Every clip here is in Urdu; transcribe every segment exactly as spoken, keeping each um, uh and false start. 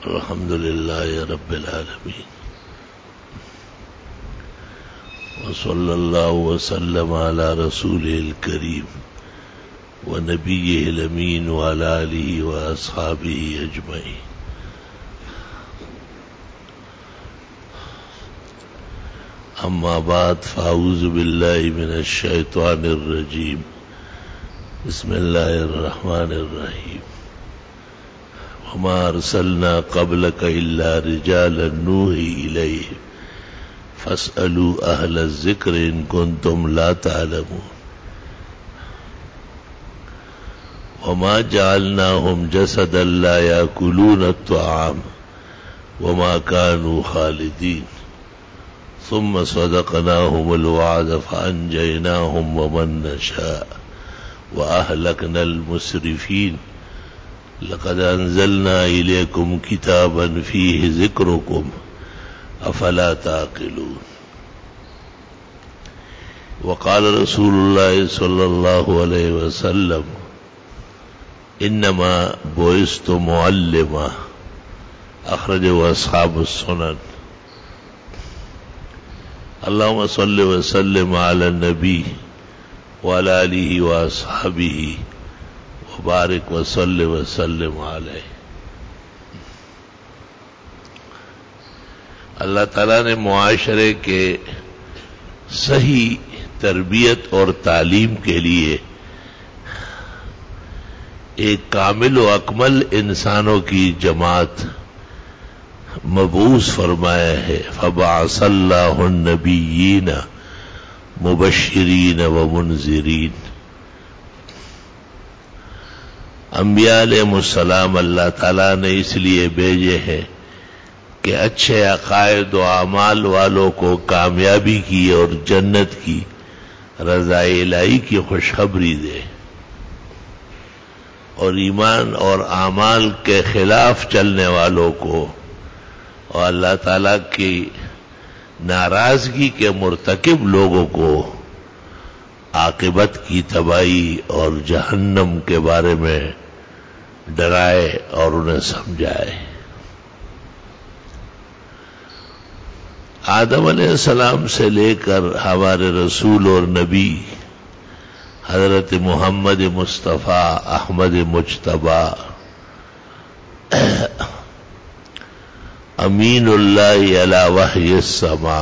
الحمد لله رب العالمين وصلى الله وسلم على رسوله الكريم ونبيه الأمين وعلى آله وأصحابه أجمعين. أما بعد فأعوذ بالله من الشيطان الرجيم. بسم الله الرحمن الرحيم. وما أرسلنا قبلك إلا رجالا نوحي إليهم فاسألوا أهل الذكر إن كنتم لا تعلمون. وما جعلناهم جسدا لا يأكلون الطعام وما كانوا خالدين ثم صدقناهم الوعد فأنجيناهم ومن نشاء وأهلكنا المسرفين. لقد أنزلنا إليكم كتابا فيه ذكركم أفلا تعقلون. وقال رسول الله صلى الله عليه وسلم إنما بعثت معلما. أخرجه أصحاب السنن. اللهم صل وسلم على النبي وعلى آله وأصحابه وبارك وصل وسلم علیہ. اللہ تعالیٰ نے معاشرے کے صحیح تربیت اور تعلیم کے لیے ایک کامل و اکمل انسانوں کی جماعت مبعوث فرمایا ہے. فبعث اللہ النبیین مبشرین ومنذرین. انبیاء علیہ السلام اللہ تعالیٰ نے اس لیے بھیجے ہیں کہ اچھے عقائد و اعمال والوں کو کامیابی کی اور جنت کی رضا الہی کی خوشخبری دے، اور ایمان اور اعمال کے خلاف چلنے والوں کو اور اللہ تعالیٰ کی ناراضگی کے مرتکب لوگوں کو عاقبت کی تباہی اور جہنم کے بارے میں ڈرائے اور انہیں سمجھائے. آدم علیہ السلام سے لے کر ہمارے رسول اور نبی حضرت محمد مصطفیٰ احمد مجتبی امین اللہ علی وحی السماء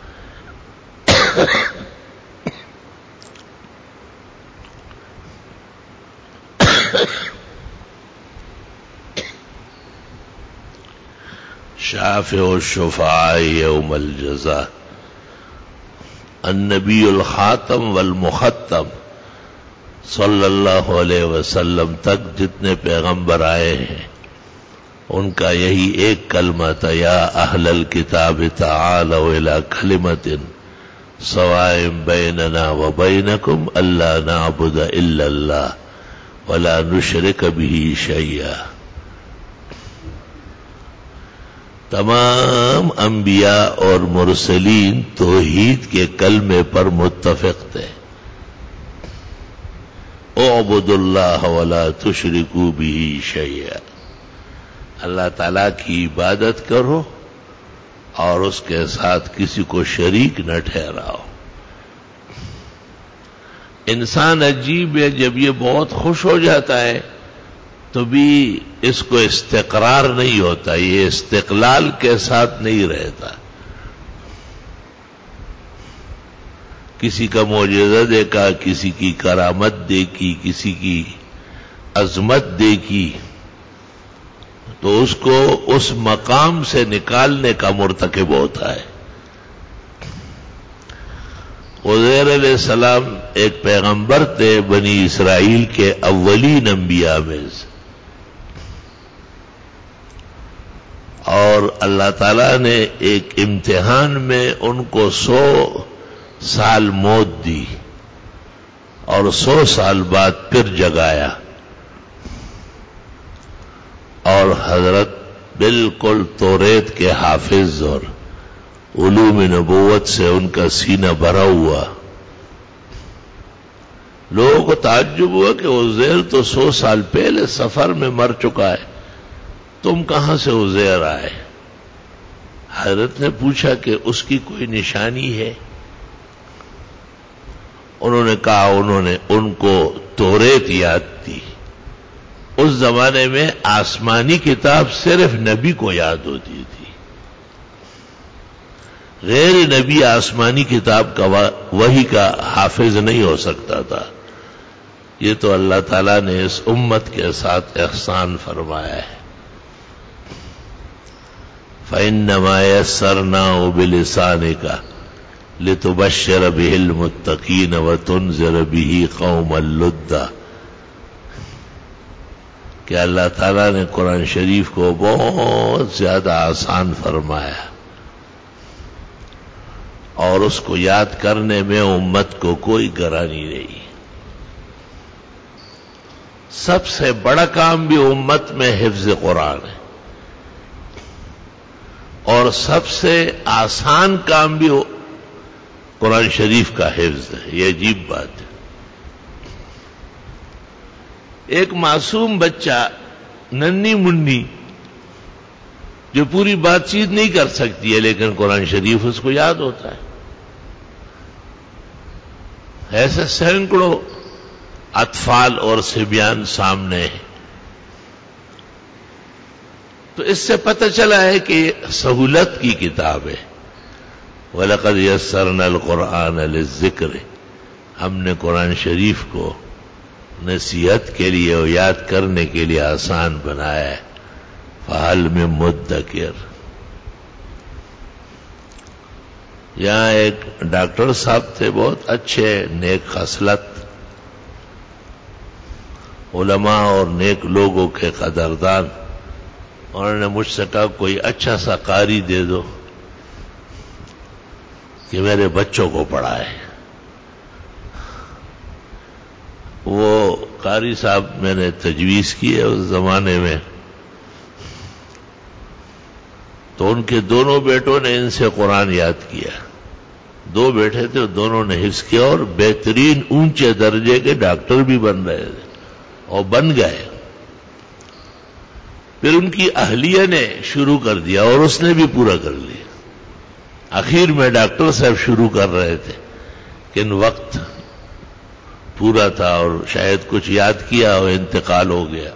شافع الشفعاء یوم الجزاء النبی الخاتم والمختم صلی اللہ علیہ وسلم تک جتنے پیغمبر آئے ہیں ان کا یہی ایک کلمہ تھا، یا اہل الکتاب تعالوا الی کلمۃ سواء بیننا وبینکم الا نعبد الا اللہ ولا نشرک بہ شیئا. تمام انبیاء اور مرسلین توحید کے کلمے پر متفق تھے. اعبدوا اللہ ولا تشرکوا بہ شیئا. اللہ تعالیٰ کی عبادت کرو اور اس کے ساتھ کسی کو شریک نہ ٹھہراؤ. انسان عجیب ہے، جب یہ بہت خوش ہو جاتا ہے تو بھی اس کو استقرار نہیں ہوتا، یہ استقلال کے ساتھ نہیں رہتا. کسی کا معجزہ دیکھا، کسی کی کرامت دیکھی، کسی کی عظمت دیکھی تو اس کو اس مقام سے نکالنے کا مرتکب ہوتا ہے. عزیر علیہ السلام ایک پیغمبر تھے بنی اسرائیل کے اولین انبیاء میں سے، اور اللہ تعالیٰ نے ایک امتحان میں ان کو سو سال موت دی اور سو سال بعد پھر جگایا، اور حضرت بالکل توریت کے حافظ اور علوم نبوت سے ان کا سینہ بھرا ہوا. لوگوں کو تعجب ہوا کہ عزیر تو سو سال پہلے سفر میں مر چکا ہے، تم کہاں سے عزیر آئے؟ حضرت نے پوچھا کہ اس کی کوئی نشانی ہے؟ انہوں نے کہا انہوں نے ان کو توریت یاد تھی. اس زمانے میں آسمانی کتاب صرف نبی کو یاد ہوتی تھی، غیر نبی آسمانی کتاب کا وحی کا حافظ نہیں ہو سکتا تھا. یہ تو اللہ تعالیٰ نے اس امت کے ساتھ احسان فرمایا ہے. فَإِنَّمَا يَسَّرْنَاهُ بِلِسَانِكَ لِتُبَشِّرَ بِهِ الْمُتَّقِينَ وَتُنذِرَ بِهِ قَوْمًا لُدًّا. کہ اللہ تعالیٰ نے قرآن شریف کو بہت زیادہ آسان فرمایا اور اس کو یاد کرنے میں امت کو کوئی گرانی نہیں. سب سے بڑا کام بھی امت میں حفظ قرآن ہے اور سب سے آسان کام بھی قرآن شریف کا حفظ ہے. یہ عجیب بات ہے. ایک معصوم بچہ ننھی منی جو پوری بات چیت نہیں کر سکتی ہے لیکن قرآن شریف اس کو یاد ہوتا ہے. ایسے سینکڑوں اطفال اور صبیان سامنے ہیں. تو اس سے پتہ چلا ہے کہ سہولت کی کتاب ہے. وَلَقَدْ يَسَّرْنَا الْقُرْآنَ لِلذِّكْرِ. ہم نے قرآن شریف کو نصیحت کے لیے اور یاد کرنے کے لیے آسان بنایا ہے. فَهَلْ مِن مُدَّكِرٍ. یہاں ایک ڈاکٹر صاحب تھے بہت اچھے نیک خصلت، علماء اور نیک لوگوں کے قدردان. انہوں نے مجھ سے کہا کوئی اچھا سا قاری دے دو کہ میرے بچوں کو پڑھائے. وہ قاری صاحب میں نے تجویز کی ہے اس زمانے میں، تو ان کے دونوں بیٹوں نے ان سے قرآن یاد کیا. دو بیٹے تھے، دونوں نے حفظ کیا اور بہترین اونچے درجے کے ڈاکٹر بھی بن رہے تھے اور بن گئے. پھر ان کی اہلیہ نے شروع کر دیا اور اس نے بھی پورا کر لیا. آخر میں ڈاکٹر صاحب شروع کر رہے تھے کہ وقت پورا تھا اور شاید کچھ یاد کیا اور انتقال ہو گیا.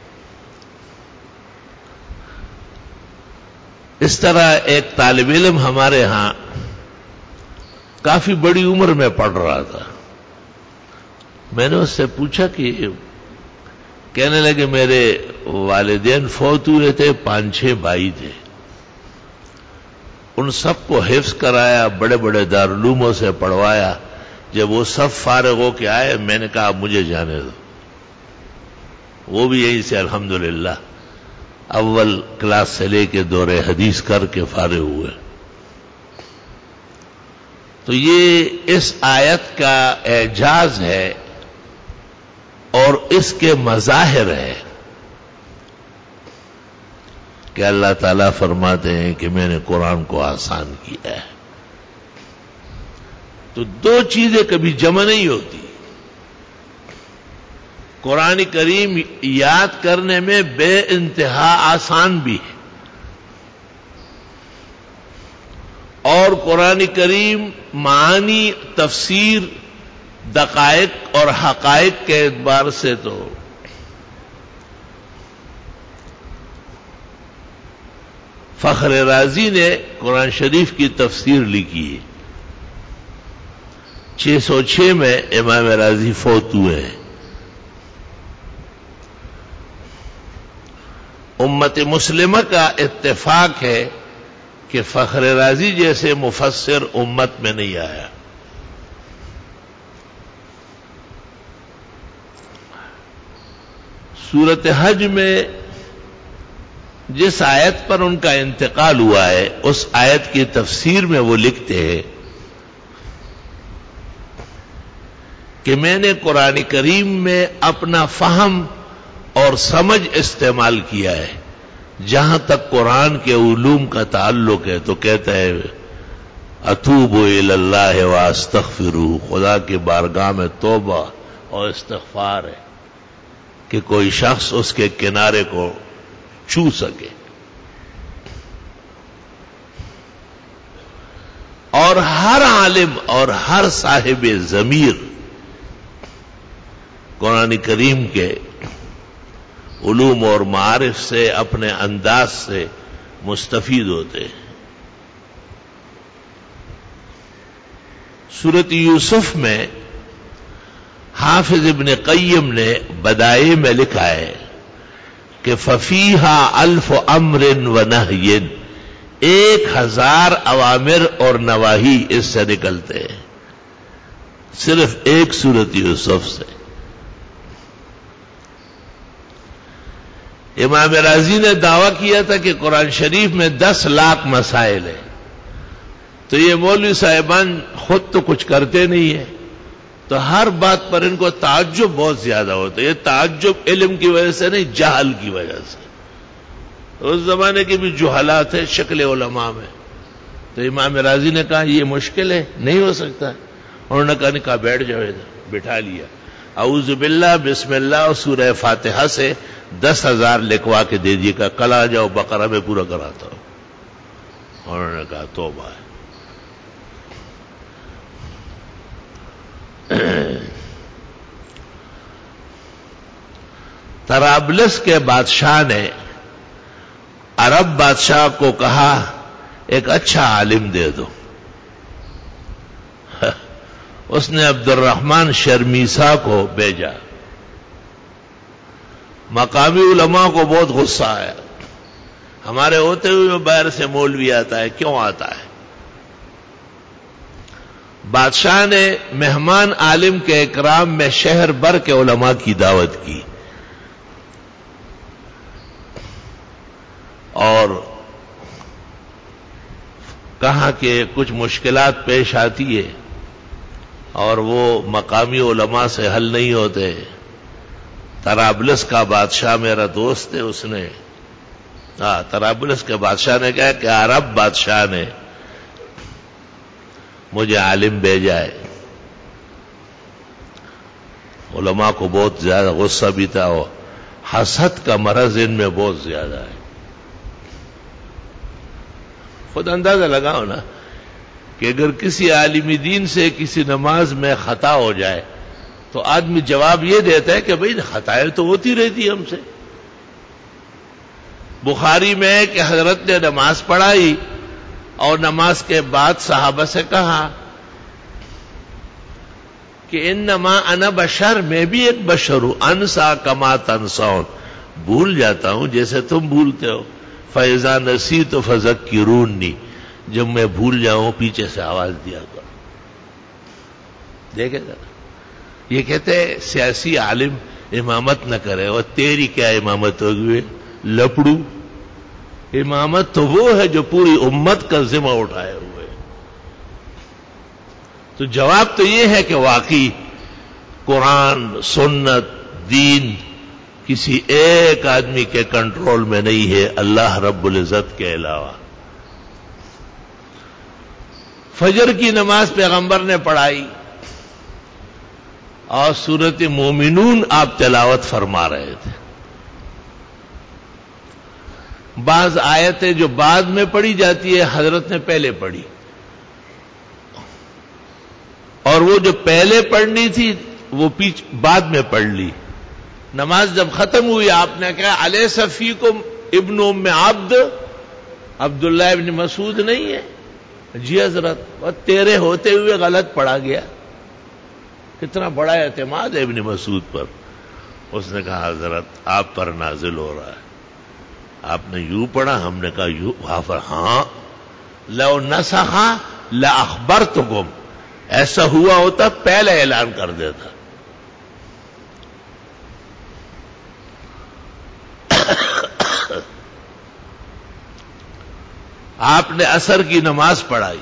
اس طرح ایک طالب علم ہمارے ہاں کافی بڑی عمر میں پڑھ رہا تھا. میں نے اس سے پوچھا کہ کہنے لگے میرے والدین فوت ہوئے تھے، پانچ چھ بھائی تھے، ان سب کو حفظ کرایا، بڑے بڑے دارالعلوموں سے پڑھوایا. جب وہ سب فارغ ہو کے آئے میں نے کہا مجھے جانے دو. وہ بھی یہیں سے الحمدللہ اول کلاس سے لے کے دور حدیث کر کے فارغ ہوئے. تو یہ اس آیت کا اعجاز ہے اور اس کے مظاہر ہے کہ اللہ تعالیٰ فرماتے ہیں کہ میں نے قرآن کو آسان کیا ہے. تو دو چیزیں کبھی جمع نہیں ہوتی. قرآن کریم یاد کرنے میں بے انتہا آسان بھی ہے اور قرآن کریم معانی، تفسیر، دقائق اور حقائق کے اعتبار سے تو فخر رازی نے قرآن شریف کی تفسیر لکھی ہے. چھ سو چھ میں امام رازی فوت ہوئے ہیں. امت مسلمہ کا اتفاق ہے کہ فخر رازی جیسے مفسر امت میں نہیں آیا. سورت حج میں جس آیت پر ان کا انتقال ہوا ہے اس آیت کی تفسیر میں وہ لکھتے ہیں کہ میں نے قرآن کریم میں اپنا فہم اور سمجھ استعمال کیا ہے. جہاں تک قرآن کے علوم کا تعلق ہے تو کہتا ہے اتوب الی اللہ واستغفرہ، خدا کی بارگاہ میں توبہ اور استغفار ہے کہ کوئی شخص اس کے کنارے کو چھو سکے. اور ہر عالم اور ہر صاحب ضمیر قرآن کریم کے علوم اور معارف سے اپنے انداز سے مستفید ہوتے ہیں. سورۃ یوسف میں حافظ ابن قیم نے بدائع میں لکھا ہے کہ ففیہا الف امر و نہی، ایک ہزار اوامر اور نواہی اس سے نکلتے ہیں صرف ایک سورۃ یوسف سے. امام رازی نے دعویٰ کیا تھا کہ قرآن شریف میں دس لاکھ مسائل ہیں، تو یہ مولوی صاحبان خود تو کچھ کرتے نہیں ہیں، تو ہر بات پر ان کو تعجب بہت زیادہ ہوتا ہے. یہ تعجب علم کی وجہ سے نہیں، جہل کی وجہ سے. اس زمانے کے بھی جہالات ہیں شکل علماء میں. تو امام رازی نے کہا یہ مشکل ہے، نہیں ہو سکتا. انہوں نے کہا نہیں، کہا بیٹھ جاؤ ادھر، بٹھا لیا. اعوذ باللہ بسم اللہ اور سورہ فاتحہ سے دس ہزار لکھوا کے دے دیے، کہا کل آ جاؤ بقرہ میں پورا کراتا ہوں. انہوں نے کہا توبہ ہے. طرابلس کے بادشاہ نے عرب بادشاہ کو کہا ایک اچھا عالم دے دو. اس نے عبد الرحمن شرمیسا کو بھیجا. مقامی علماء کو بہت غصہ آیا، ہمارے ہوتے ہوئے باہر سے مولوی آتا ہے، کیوں آتا ہے؟ بادشاہ نے مہمان عالم کے اکرام میں شہر بھر کے علماء کی دعوت کی اور کہا کہ کچھ مشکلات پیش آتی ہے اور وہ مقامی علماء سے حل نہیں ہوتے. طرابلس کا بادشاہ میرا دوست ہے، اس نے ہاں طرابلس کے بادشاہ نے کہا کہ عرب بادشاہ نے مجھے عالم بھیجا ہے. علماء کو بہت زیادہ غصہ بھی تھا، اور حسد کا مرض ان میں بہت زیادہ ہے. خود اندازہ لگاؤ نا کہ اگر کسی عالم دین سے کسی نماز میں خطا ہو جائے تو آدمی جواب یہ دیتا ہے کہ بھئی خطائیں تو ہوتی رہتی ہم سے. بخاری میں ہے کہ حضرت نے نماز پڑھائی اور نماز کے بعد صحابہ سے کہا کہ انما انا بشر، میں بھی ایک بشر ہوں، انسا کما تنسون، بھول جاتا ہوں جیسے تم بھولتے ہو. فَإِذَا نَسِيتُ فَذَكِّرُونِّ، جب میں بھول جاؤں پیچھے سے آواز دیا کرو. دیکھے ذرا، یہ کہتے ہیں سیاسی عالم امامت نہ کرے، اور تیری کیا امامت ہوگی لپڑو؟ امامت تو وہ ہے جو پوری امت کا ذمہ اٹھائے ہوئے. تو جواب تو یہ ہے کہ واقعی قرآن، سنت، دین کسی ایک آدمی کے کنٹرول میں نہیں ہے اللہ رب العزت کے علاوہ. فجر کی نماز پیغمبر نے پڑھائی اور سورۃ مومنون آپ تلاوت فرما رہے تھے. بعض آیتیں جو بعد میں پڑھی جاتی ہے حضرت نے پہلے پڑھی، اور وہ جو پہلے پڑھنی تھی وہ پیچھ بعد میں پڑھ لی. نماز جب ختم ہوئی آپ نے کہا الیس فیکم ابن ام عبد، عبداللہ ابن مسعود نہیں ہے؟ جی حضرت، اور تیرے ہوتے ہوئے غلط پڑھا گیا. کتنا بڑا اعتماد ہے ابن مسعود پر. اس نے کہا حضرت آپ پر نازل ہو رہا ہے، آپ نے یوں پڑھا. ہم نے کہا یوں. ہاں لو نسخ لاخبرتکم، ایسا ہوا ہوتا پہلے اعلان کر دیتا. آپ نے عصر کی نماز پڑھائی،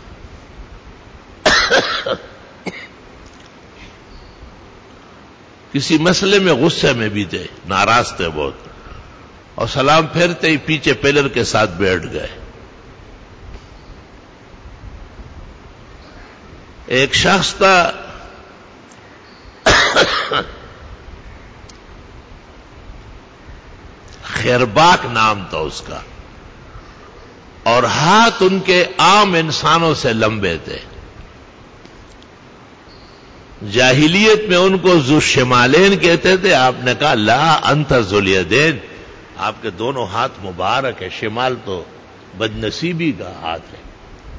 کسی مسئلے میں غصے میں بھی تھے، ناراض تھے بہت، اور سلام پھیرتے ہی پیچھے پلر کے ساتھ بیٹھ گئے. ایک شخص تھا خیرباک نام تھا اس کا، اور ہاتھ ان کے عام انسانوں سے لمبے تھے. جاہلیت میں ان کو ذو الشمالین کہتے تھے. آپ نے کہا لا انت ذو الیدین، آپ کے دونوں ہاتھ مبارک ہے. شمال تو بدنصیبی کا ہاتھ ہے.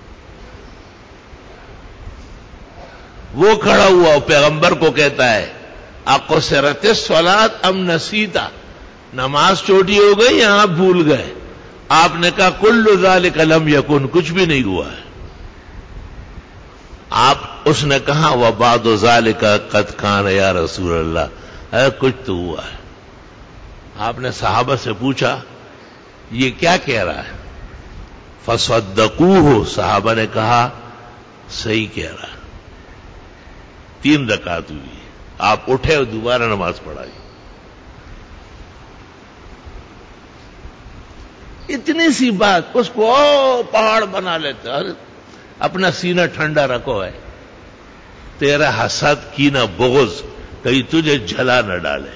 وہ کھڑا ہوا اور پیغمبر کو کہتا ہے اقصرت الصلاۃ ام نسیتا، نماز چھوٹی ہو گئی یا آپ بھول گئے؟ آپ نے کہا کل ذالک لم یکن، کچھ بھی نہیں ہوا ہے. آپ اس نے کہا وبعض ذالک قد کان یا رسول اللہ، اے کچھ تو ہوا ہے. آپ نے صحابہ سے پوچھا یہ کیا کہہ رہا ہے؟ فصدقوہ، صحابہ نے کہا صحیح کہہ رہا ہے. تین رکعت ہوئی، آپ اٹھے اور دوبارہ نماز پڑھائی. اتنی سی بات اس کو او پہاڑ بنا لیتے. اپنا سینہ ٹھنڈا رکھو ہے، تیرا حسد کینہ بغض کہیں تجھے جھلا نہ ڈالے.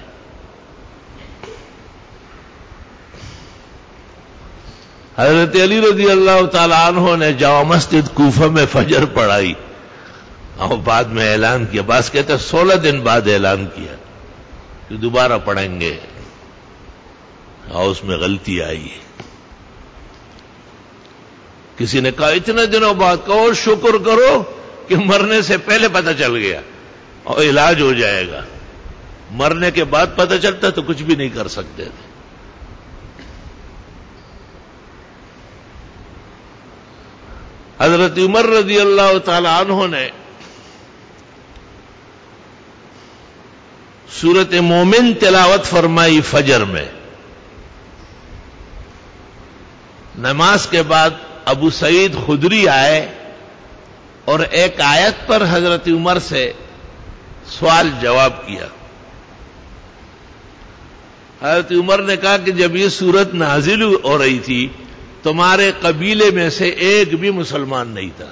حضرت علی رضی اللہ تعالی عنہ نے جامع مسجد کوفہ میں فجر پڑھائی اور بعد میں اعلان کیا. بعض کہتے ہیں سولہ دن بعد اعلان کیا کہ دوبارہ پڑھیں گے، اور اس میں غلطی آئی. کسی نے کہا اتنے دنوں بعد کہو شکر کرو کہ مرنے سے پہلے پتہ چل گیا اور علاج ہو جائے گا. مرنے کے بعد پتہ چلتا تو کچھ بھی نہیں کر سکتے تھے. حضرت عمر رضی اللہ تعالی عنہ نے سورت مومن تلاوت فرمائی فجر میں. نماز کے بعد ابو سعید خدری آئے اور ایک آیت پر حضرت عمر سے سوال جواب کیا. حضرت عمر نے کہا کہ جب یہ سورت نازل ہو رہی تھی تمہارے قبیلے میں سے ایک بھی مسلمان نہیں تھا،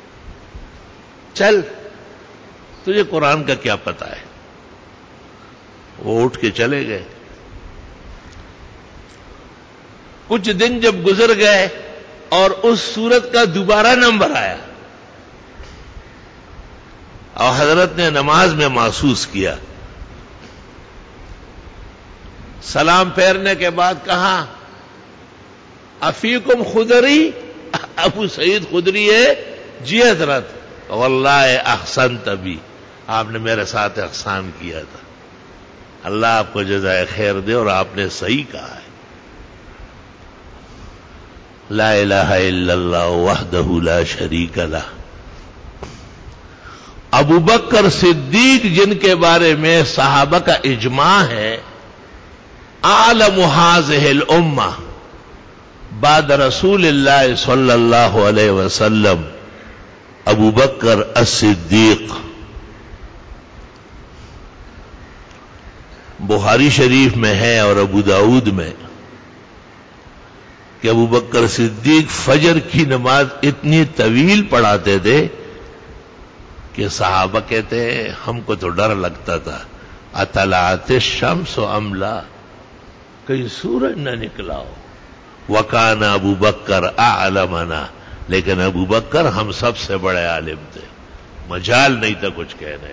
چل تجھے قرآن کا کیا پتہ ہے. وہ اٹھ کے چلے گئے. کچھ دن جب گزر گئے اور اس سورت کا دوبارہ نمبر آیا اور حضرت نے نماز میں محسوس کیا. سلام پھیرنے کے بعد کہا افیکم خدری، ابو سعید خدری ہے؟ جی حضرت. واللہ احسنت بی، آپ نے میرے ساتھ احسان کیا تھا، اللہ آپ کو جزائے خیر دے، اور آپ نے صحیح کہا ہے. لا الہ الا اللہ وحدہ لا شریک لہ. ابو بکر صدیق جن کے بارے میں صحابہ کا اجماع ہے اعلم هذه الامہ بعد رسول اللہ صلی اللہ علیہ وسلم ابو بکر الصدیق. بخاری شریف میں ہے اور ابو داؤد میں کہ ابو بکر صدیق فجر کی نماز اتنی طویل پڑھاتے تھے کہ صحابہ کہتے ہیں ہم کو تو ڈر لگتا تھا اطلعت الشمس ام لا، کہیں سورج نہ نکلا ہو. وکان ابو بکر اعلمنا، لیکن ابو بکر ہم سب سے بڑے عالم تھے، مجال نہیں تھا کچھ کہنے.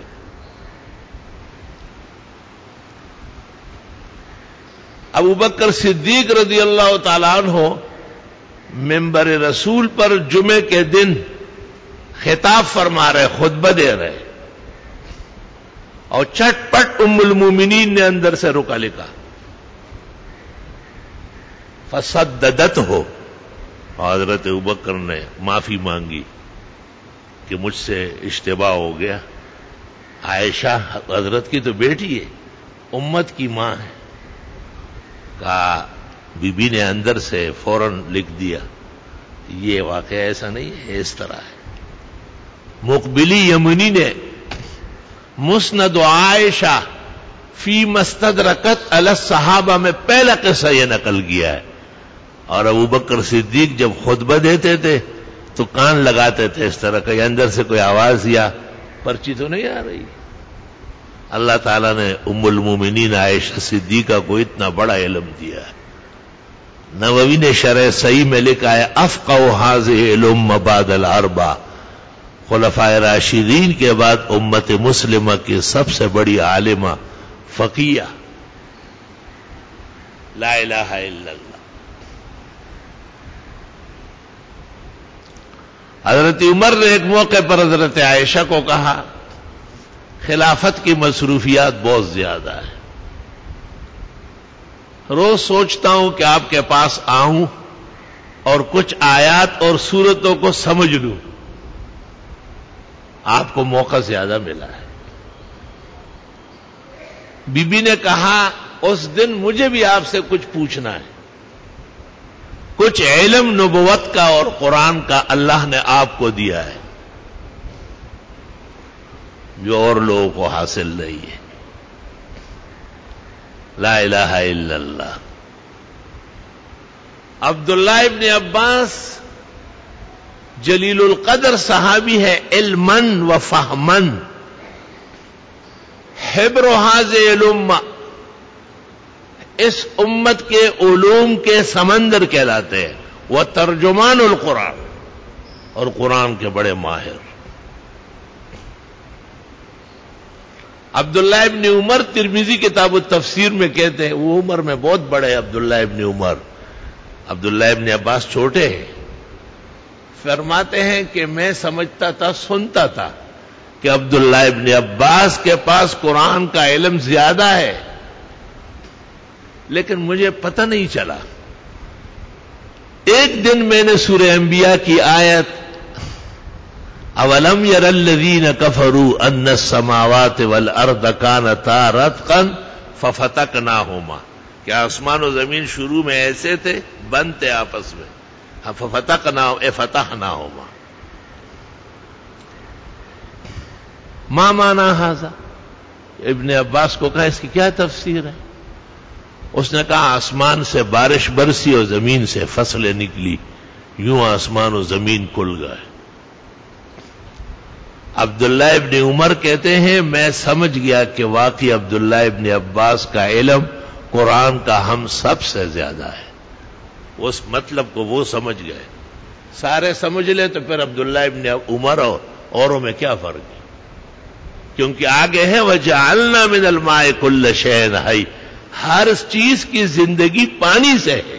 ابو بکر صدیق رضی اللہ تعالیٰ عنہ منبر رسول پر جمعے کے دن خطاب فرما رہے، خطبہ دے رہے، اور چٹ پٹ ام المومنین نے اندر سے رکا لکھا فسددت ہو. حضرت ابوبکر نے معافی مانگی کہ مجھ سے اشتباہ ہو گیا. عائشہ حضرت کی تو بیٹی ہے، امت کی ماں ہے. کہا بی بی نے اندر سے فوراً لکھ دیا یہ واقعہ ایسا نہیں ہے، اس طرح ہے. مقبلی یمنی نے مسند عائشہ فی مستدرکت علی الصحابہ میں پہلا قصہ یہ نقل کیا ہے. اور ابو بکر صدیق جب خطبہ دیتے تھے تو کان لگاتے تھے اس طرح، کہ اندر سے کوئی آواز یا پرچی تو نہیں آ رہی. اللہ تعالیٰ نے ام المومنین عائشہ صدیقہ کو اتنا بڑا علم دیا ہے. نووی نے شرح صحیح میں لکھا ہے افقہ هذه الامه بعد الاربع، خلفائے راشدین کے بعد امت مسلمہ کی سب سے بڑی عالمہ فقیہ لا الہ الا اللہ۔ حضرت عمر نے ایک موقع پر حضرت عائشہ کو کہا خلافت کی مصروفیات بہت زیادہ ہے، روز سوچتا ہوں کہ آپ کے پاس آؤں اور کچھ آیات اور سورتوں کو سمجھ لوں، آپ کو موقع زیادہ ملا ہے۔ بی بی نے کہا اس دن مجھے بھی آپ سے کچھ پوچھنا ہے، کچھ علم نبوت کا اور قرآن کا اللہ نے آپ کو دیا ہے جو اور لوگوں کو حاصل نہیں ہے۔ لا الہ الا اللہ۔ عبداللہ ابن عباس جلیل القدر صحابی ہے، علمن و فہمن، حبر هذه الامہ، اس امت کے علوم کے سمندر کہلاتے ہیں، وہ ترجمان القرآن، اور قرآن کے بڑے ماہر۔ عبداللہ ابن عمر ترمذی کتاب التفسیر میں کہتے ہیں وہ عمر میں بہت بڑے عبداللہ ابن عمر، عبداللہ ابن عباس چھوٹے ہیں۔ فرماتے ہیں کہ میں سمجھتا تھا، سنتا تھا کہ عبداللہ ابن عباس کے پاس قرآن کا علم زیادہ ہے، لیکن مجھے پتہ نہیں چلا۔ ایک دن میں نے سورہ انبیاء کی آیت اولم یر الذین کفروا ان السماوات والارض کانتا رتقا ففتقناہما، کہ آسمان و زمین شروع میں ایسے تھے، بند تھے آپس میں، ففتقنا اے فتحناہما۔ ما معنی ھذا؟ ابن عباس کو کہا اس کی کیا تفسیر ہے؟ اس نے کہا آسمان سے بارش برسی اور زمین سے فصلیں نکلی، یوں آسمان و زمین کھل گئے۔ عبداللہ ابن عمر کہتے ہیں میں سمجھ گیا کہ واقعی عبداللہ ابن عباس کا علم قرآن کا ہم سب سے زیادہ ہے، اس مطلب کو وہ سمجھ گئے۔ سارے سمجھ لے تو پھر عبداللہ ابن عمر اور اوروں میں کیا فرق ہے؟ کیونکہ آگے ہے وَجَعَلْنَا مِنَ الْمَاءِ كُلَّ شَيْءٍ حَيٍّ، ہر چیز کی زندگی پانی سے ہے۔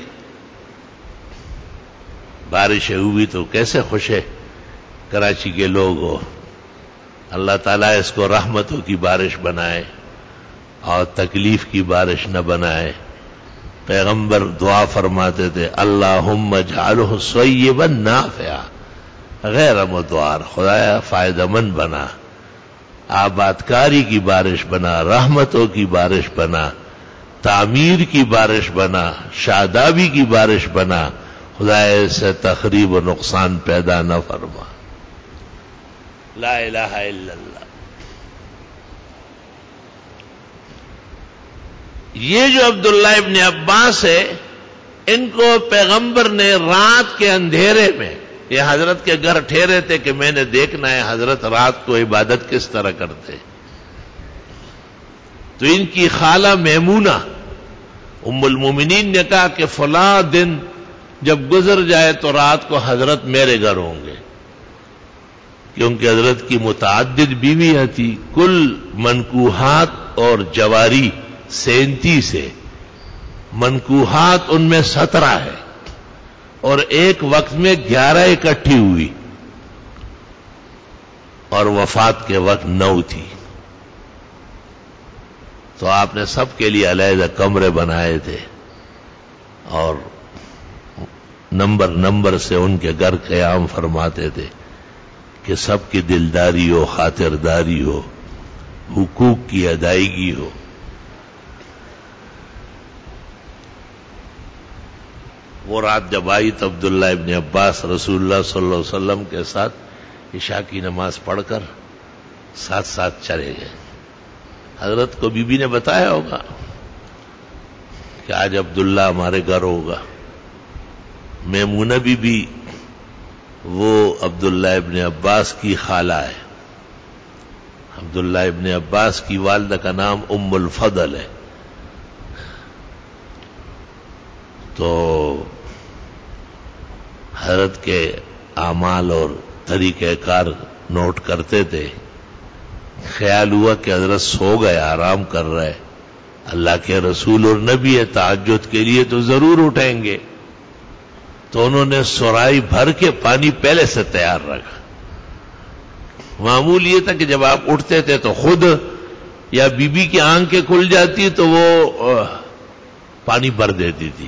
بارشیں ہوئی تو کیسے خوش ہے کراچی کے لوگ ہو، اللہ تعالیٰ اس کو رحمتوں کی بارش بنائے اور تکلیف کی بارش نہ بنائے۔ پیغمبر دعا فرماتے تھے اللہم اجعلہ صیبا نافعا غیر مضار، خدایا فائدہ مند بنا، آبادکاری کی بارش بنا، رحمتوں کی بارش بنا، تعمیر کی بارش بنا، شادابی کی بارش بنا، خدایا اس سے تخریب و نقصان پیدا نہ فرما۔ لا الہ الا اللہ۔ یہ جو عبداللہ ابن عباس ہے، ان کو پیغمبر نے رات کے اندھیرے میں، یہ حضرت کے گھر ٹھہرے تھے کہ میں نے دیکھنا ہے حضرت رات کو عبادت کس طرح کرتے، تو ان کی خالہ میمونہ ام المومنین نے کہا کہ فلاں دن جب گزر جائے تو رات کو حضرت میرے گھر ہوں گے، کیونکہ حضرت کی متعدد بیویاں تھی، کل منکوحات اور جواری سینتیس ہے، منکوحات ان میں سترہ ہے اور ایک وقت میں گیارہ اکٹھی ہوئی اور وفات کے وقت نو تھی، تو آپ نے سب کے لیے علیحدہ کمرے بنائے تھے اور نمبر نمبر سے ان کے گھر قیام فرماتے تھے کہ سب کی دلداری ہو، خاطرداری ہو، حقوق کی ادائیگی ہو۔ وہ رات جب آئی تو عبداللہ ابن عباس رسول اللہ صلی اللہ علیہ وسلم کے ساتھ عشاء کی نماز پڑھ کر ساتھ ساتھ چلے گئے۔ حضرت کو بی بی نے بتایا ہوگا کہ آج عبداللہ ہمارے گھر ہوگا۔ میمونہ بی بی وہ عبداللہ ابن عباس کی خالہ ہے، عبداللہ ابن عباس کی والدہ کا نام ام الفضل ہے۔ تو حضرت کے اعمال اور طریقہ کار نوٹ کرتے تھے. خیال ہوا کہ حضرت سو گئے، آرام کر رہے، اللہ کے رسول اور نبی ہے، تہجد کے لیے تو ضرور اٹھیں گے. تو انہوں نے سرائی بھر کے پانی پہلے سے تیار رکھا. معمول یہ تھا کہ جب آپ اٹھتے تھے تو خود یا بی بی کی آنکھیں کھل جاتی تو وہ پانی بھر دیتی تھی.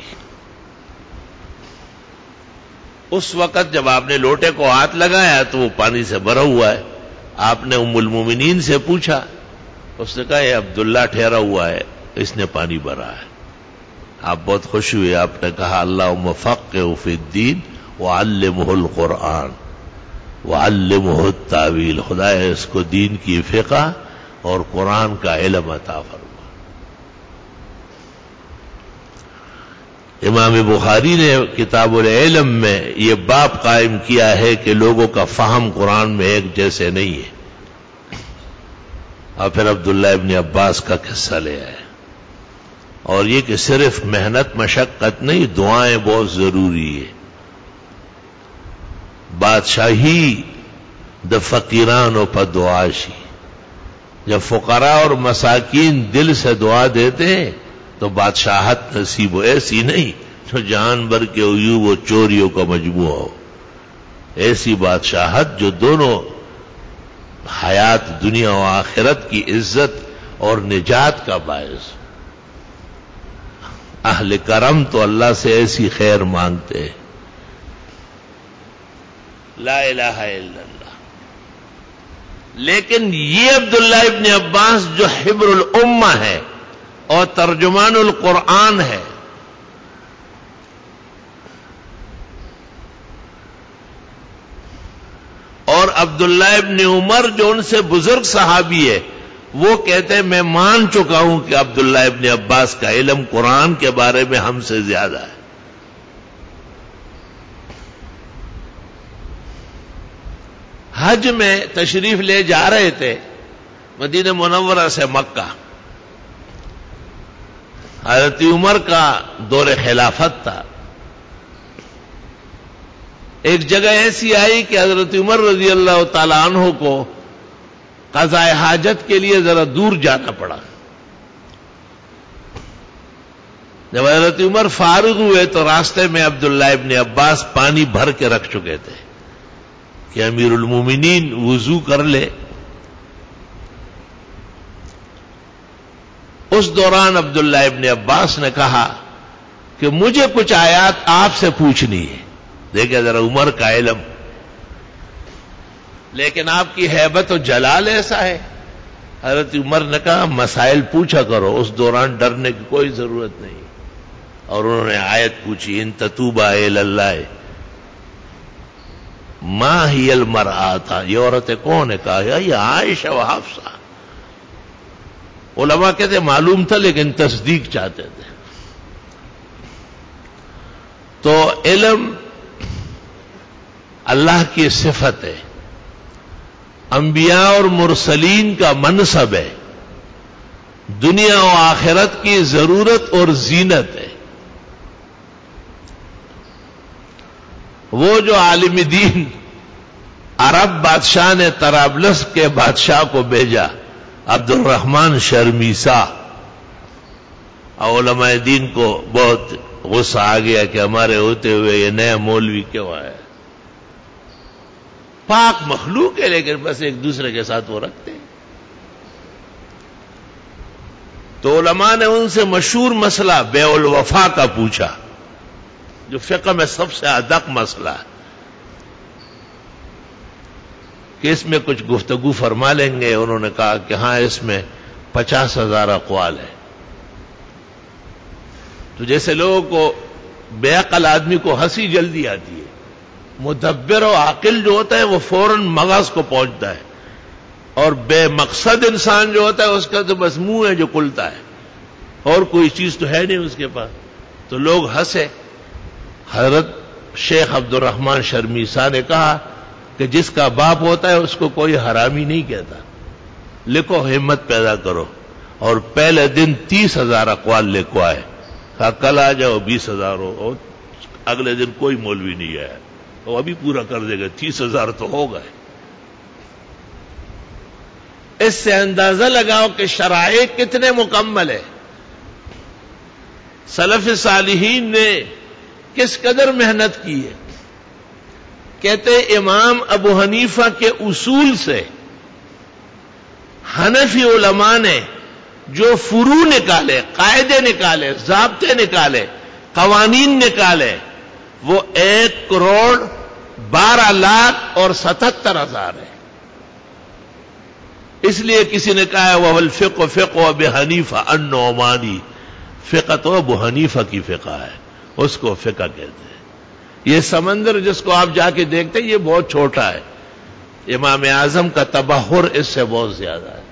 اس وقت جب آپ نے لوٹے کو ہاتھ لگایا تو وہ پانی سے بھرا ہوا ہے. آپ نے ام المومنین سے پوچھا، اس نے کہا یہ عبداللہ ٹھہرا ہوا ہے، اس نے پانی بھرا ہے. آپ بہت خوش ہوئے. آپ نے کہا اللہم فقہہ فی الدین وعلمہ القرآن وعلمہ التاویل، خدایا اس کو دین کی فقہ اور قرآن کا علم عطا فرما. امام بخاری نے کتاب العلم میں یہ باب قائم کیا ہے کہ لوگوں کا فہم قرآن میں ایک جیسے نہیں ہے. اور پھر عبداللہ ابن عباس کا قصہ لے آئے، اور یہ کہ صرف محنت مشقت نہیں، دعائیں بہت ضروری ہے. بادشاہی د فقیران و پا دعا شی. جب فقراء اور مساکین دل سے دعا دیتے ہیں تو بادشاہت نصیب ہو. ایسی نہیں جو جہان بھر کے عیوب و چوریوں کا مجموعہ ہو، ایسی بادشاہت جو دونوں حیات دنیا و آخرت کی عزت اور نجات کا باعث. اہل کرم تو اللہ سے ایسی خیر مانگتے ہیں. لا الہ الا اللہ. لیکن یہ عبداللہ ابن عباس جو حبر الامہ ہے اور ترجمان القرآن ہے، اور عبداللہ ابن عمر جو ان سے بزرگ صحابی ہے، وہ کہتے ہیں میں مان چکا ہوں کہ عبداللہ ابن عباس کا علم قرآن کے بارے میں ہم سے زیادہ ہے. حج میں تشریف لے جا رہے تھے مدینہ منورہ سے مکہ. حضرت عمر کا دور خلافت تھا. ایک جگہ ایسی آئی کہ حضرت عمر رضی اللہ تعالی عنہ کو قضاء حاجت کے لیے ذرا دور جانا پڑا. جب حضرت عمر فارغ ہوئے تو راستے میں عبداللہ ابن عباس پانی بھر کے رکھ چکے تھے کہ امیر المومنین وضو کر لے. اس دوران عبداللہ ابن عباس نے کہا کہ مجھے کچھ آیات آپ سے پوچھنی ہے. دیکھیں ذرا عمر کا علم، لیکن آپ کی ہیبت و جلال ایسا ہے. حضرت عمر نے کہا مسائل پوچھا کرو، اس دوران ڈرنے کی کوئی ضرورت نہیں. اور انہوں نے آیت پوچھی ان تتوبا الی اللہ ما ہی المرآت. یہ عورتیں کون ہے؟ کہا یہ عائشہ و حفصہ. علماء کہتے معلوم تھا لیکن تصدیق چاہتے تھے. تو علم اللہ کی صفت ہے، انبیاء اور مرسلین کا منصب ہے، دنیا و آخرت کی ضرورت اور زینت ہے. وہ جو عالم دین عرب بادشاہ نے طرابلس کے بادشاہ کو بھیجا، عبد الرحمن شرمیسا. علماء دین کو بہت غصہ آ گیا کہ ہمارے ہوتے ہوئے یہ نیا مولوی کیوں آیا. پاک مخلوق ہے لیکن بس ایک دوسرے کے ساتھ وہ رکھتے ہیں. تو علماء نے ان سے مشہور مسئلہ بیع الوفا کا پوچھا، جو فقہ میں سب سے ادق مسئلہ ہے، کہ اس میں کچھ گفتگو فرما لیں گے. انہوں نے کہا کہ ہاں اس میں پچاس ہزار اقوال ہے. تو جیسے لوگوں کو بے عقل آدمی کو ہنسی جلدی آتی ہے، مدبر و عاقل جو ہوتا ہے وہ فوراً مغز کو پہنچتا ہے، اور بے مقصد انسان جو ہوتا ہے اس کا تو بس منہ ہے جو کھلتا ہے، اور کوئی چیز تو ہے نہیں اس کے پاس. تو لوگ ہنسے. حضرت شیخ عبد الرحمن شرمیسا نے کہا کہ جس کا باپ ہوتا ہے اس کو کوئی حرامی نہیں کہتا. لکھو، ہمت پیدا کرو. اور پہلے دن تیس ہزار اقوال لکھو آئے. کہا کل آ جاؤ بیس ہزار ہو، اور اگلے دن کوئی مولوی نہیں آیا، وہ ابھی پورا کر دے گا، تیس ہزار تو ہو گئے۔ اس سے اندازہ لگاؤ کہ شرائط کتنے مکمل ہے، سلف صالحین نے کس قدر محنت کی ہے۔ کہتے امام ابو حنیفہ کے اصول سے حنفی علماء نے جو فروع نکالے، قاعدے نکالے، ضابطے نکالے، قوانین نکالے، وہ ایک کروڑ بارہ لاکھ اور ستہتر ہزار ہے۔ اس لیے کسی نے کہا وہ الفقہ فقہ ابی حنیفہ النعمانی، فقہ تو ابو حنیفہ کی فقہ ہے، اس کو فقہ کہتے ہیں۔ یہ سمندر جس کو آپ جا کے دیکھتے ہیں یہ بہت چھوٹا ہے، امام اعظم کا تبحر اس سے بہت زیادہ ہے۔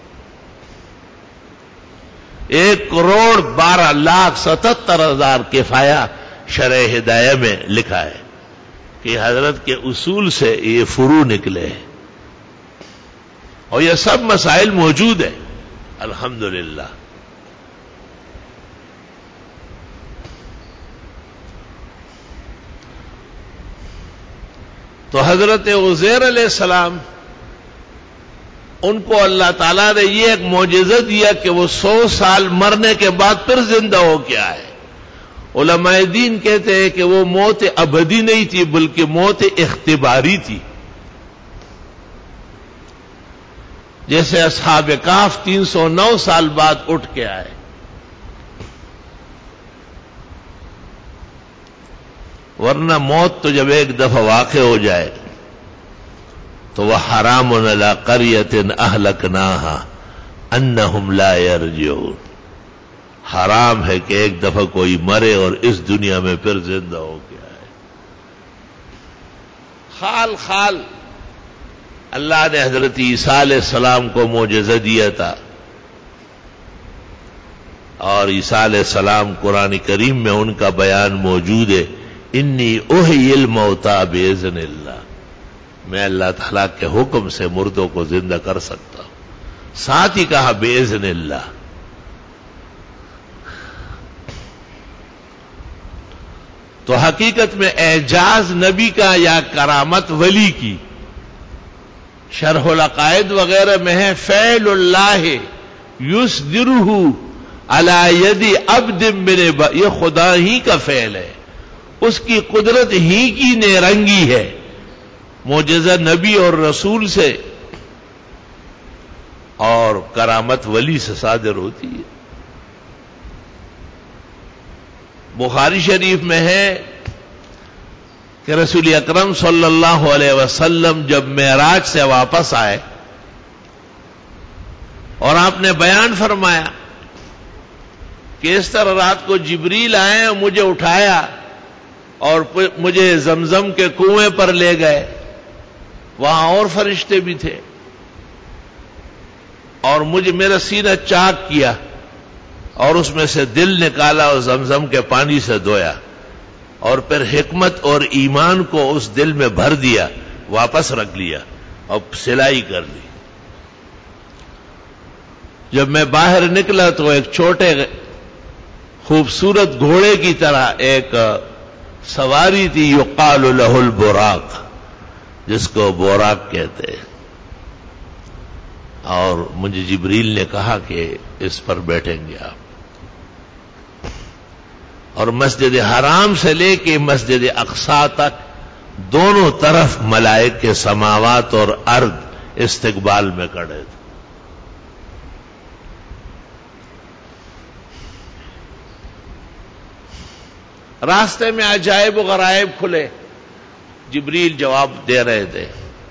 ایک کروڑ بارہ لاکھ ستہتر ہزار کفایہ شرح ہدایہ میں لکھا ہے کہ حضرت کے اصول سے یہ فروع نکلے ہیں، اور یہ سب مسائل موجود ہیں الحمدللہ۔ تو حضرت عزیر علیہ السلام ان کو اللہ تعالیٰ نے یہ ایک معجزہ دیا کہ وہ سو سال مرنے کے بعد پھر زندہ ہو کے آئے۔ علماء دین کہتے ہیں کہ وہ موت ابدی نہیں تھی بلکہ موت اختباری تھی، جیسے اصحاب کہف تین سو نو سال بعد اٹھ کے آئے۔ ورنہ موت تو جب ایک دفعہ واقع ہو جائے تو وہ حرام علی قریۃ اہلکناها انہم لا یرجعون، حرام ہے کہ ایک دفعہ کوئی مرے اور اس دنیا میں پھر زندہ ہو کے آئے۔ خال خال اللہ نے حضرت عیسیٰ علیہ السلام کو معجزہ دیا تھا، اور عیسیٰ علیہ السلام قرآن کریم میں ان کا بیان موجود ہے، انی احیی الموتى باذن اللہ، میں اللہ تعالیٰ کے حکم سے مردوں کو زندہ کر سکتا ہوں، ساتھ ہی کہا باذن اللہ۔ تو حقیقت میں اعجاز نبی کا یا کرامت ولی کی شرح العقائد وغیرہ میں ہے، فعل اللہ یصدرہ علی ید عبد من عباد، یہ خدا ہی کا فعل ہے، اس کی قدرت ہی کی نیرنگی ہے، معجزہ نبی اور رسول سے اور کرامت ولی سے صادر ہوتی ہے۔ بخاری شریف میں ہے کہ رسول اکرم صلی اللہ علیہ وسلم جب معراج سے واپس آئے اور آپ نے بیان فرمایا کہ اس طرح رات کو جبریل آئے اور مجھے اٹھایا اور مجھے زمزم کے کنویں پر لے گئے، وہاں اور فرشتے بھی تھے، اور مجھے میرا سینہ چاک کیا اور اس میں سے دل نکالا اور زمزم کے پانی سے دھویا، اور پھر حکمت اور ایمان کو اس دل میں بھر دیا، واپس رکھ لیا اور سلائی کر لی۔ جب میں باہر نکلا تو ایک چھوٹے خوبصورت گھوڑے کی طرح ایک سواری تھی، یقال لہ البراق، جس کو بوراق کہتے ہیں، اور مجھے جبریل نے کہا کہ اس پر بیٹھیں گے آپ، اور مسجد حرام سے لے کے مسجد اقصی تک دونوں طرف ملائکے سماوات اور ارض استقبال میں کھڑے تھے۔ راستے میں عجائب و غرائب کھلے، جبریل جواب دے رہے تھے،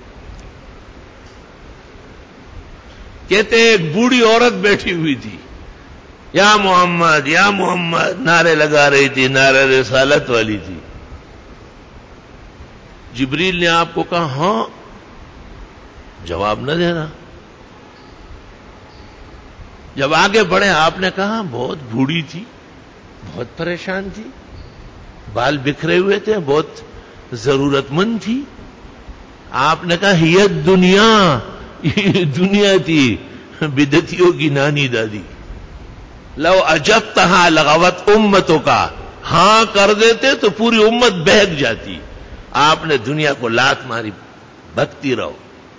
کہتے ایک بوڑھی عورت بیٹھی ہوئی تھی، یا محمد یا محمد نعرے لگا رہی تھی، نعرہ رسالت والی تھی۔ جبریل نے آپ کو کہا ہاں، جواب نہ دینا۔ جب آگے بڑھے آپ نے کہا بہت بوڑھی تھی، بہت پریشان تھی، بال بکھرے ہوئے تھے، بہت ضرورت مند تھی۔ آپ نے کہا یہ دنیا، یہ دنیا تھی بدعتیوں کی نانی دادی، لو اجبتها لغوت امتوں کا، ہاں کر دیتے تو پوری امت بہک جاتی. آپ نے دنیا کو لات ماری، بھگتی رہو.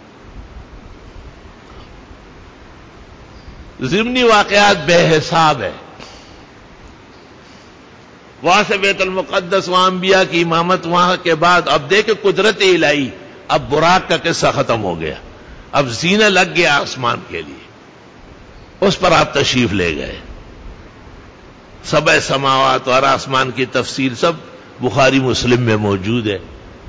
ضمنی واقعات بے حساب ہے. وہاں سے بیت المقدس، وہاں انبیاء کی امامت، وہاں کے بعد اب دیکھیں قدرت الہی، اب براق کا قصہ ختم ہو گیا، اب زینہ لگ گیا آسمان کے لیے، اس پر آپ تشریف لے گئے. سبع سماوات اور آسمان کی تفصیل سب بخاری مسلم میں موجود ہے.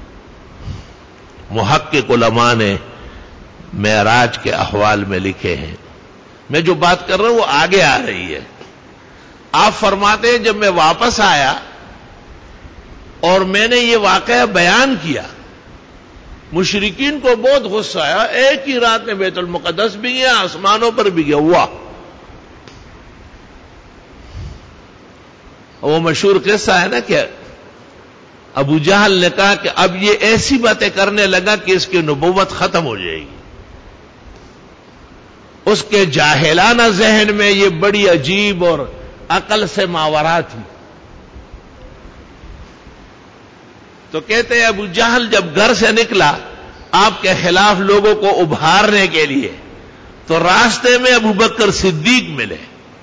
محقق علماء نے معراج کے احوال میں لکھے ہیں. میں جو بات کر رہا ہوں وہ آگے آ رہی ہے. آپ فرماتے ہیں جب میں واپس آیا اور میں نے یہ واقعہ بیان کیا، مشرکین کو بہت غصہ آیا. ایک ہی رات میں بیت المقدس بھی گیا، آسمانوں پر بھی گیا. ہوا وہ مشہور قصہ ہے نا کہ ابو جہل نے کہا کہ اب یہ ایسی باتیں کرنے لگا کہ اس کی نبوت ختم ہو جائے گی. اس کے جاہلانہ ذہن میں یہ بڑی عجیب اور عقل سے ماورا تھی. تو کہتے ہیں ابو جہل جب گھر سے نکلا آپ کے خلاف لوگوں کو ابھارنے کے لیے، تو راستے میں ابو بکر صدیق ملے.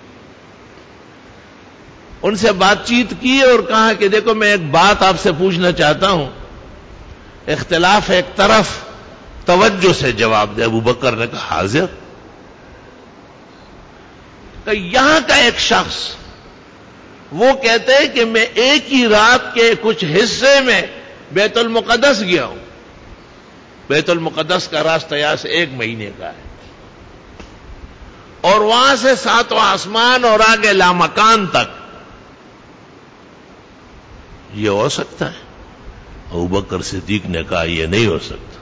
ان سے بات چیت کی اور کہا کہ دیکھو میں ایک بات آپ سے پوچھنا چاہتا ہوں. اختلاف ایک طرف، توجہ سے جواب دے. ابو بکر نے کہا حاضر. کہ یہاں کا ایک شخص وہ کہتے ہیں کہ میں ایک ہی رات کے کچھ حصے میں بیت المقدس گیا ہوں. بیت المقدس کا راستہ یہاں سے ایک مہینے کا ہے، اور وہاں سے ساتواں آسمان اور آگے لامکان تک. یہ ہو سکتا ہے؟ ابو بکر صدیق نے کہا یہ نہیں ہو سکتا.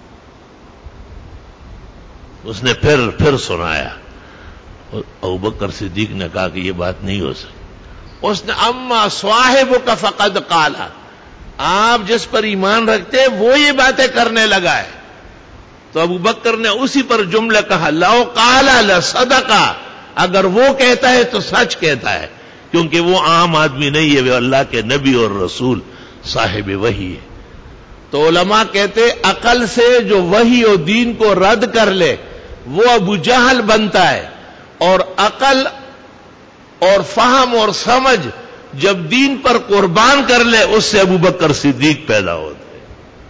اس نے پھر پھر سنایا. ابو بکر صدیق نے کہا کہ یہ بات نہیں ہو سکتی. اس نے اما صاحبک فقد قال، آپ جس پر ایمان رکھتے ہیں وہ یہ باتیں کرنے لگا ہے. تو ابو بکر نے اسی پر جملہ کہا لو قال لصدق، اگر وہ کہتا ہے تو سچ کہتا ہے، کیونکہ وہ عام آدمی نہیں ہے، وہ اللہ کے نبی اور رسول صاحب وحی ہے. تو علماء کہتے عقل سے جو وحی اور دین کو رد کر لے وہ ابو جہل بنتا ہے، اور عقل اور فہم اور سمجھ جب دین پر قربان کر لے اس سے ابو بکر صدیق پیدا ہوتا ہے.